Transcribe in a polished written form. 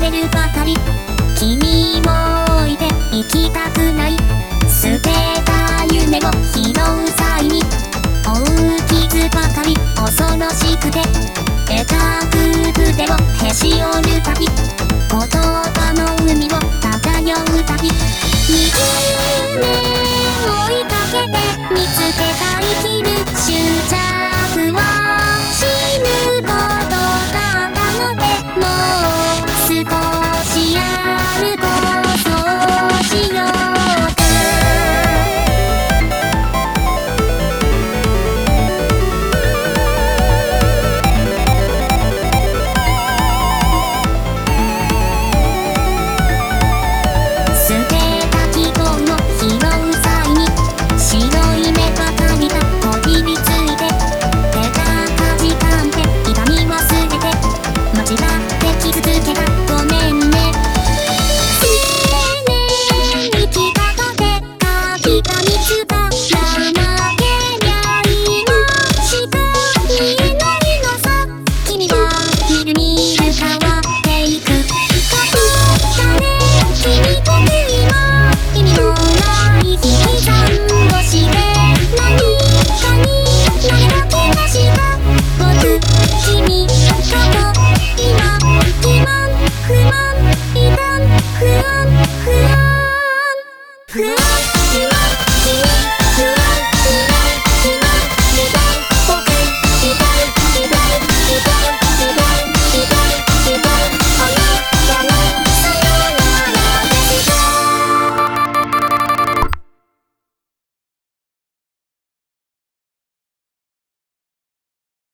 れるばかり。君を置いて行きたくない。捨てた夢を拾う際に負う傷ばかり恐ろしくて、描く筆をへし折るたび、言葉の海を漂うたび、見つめ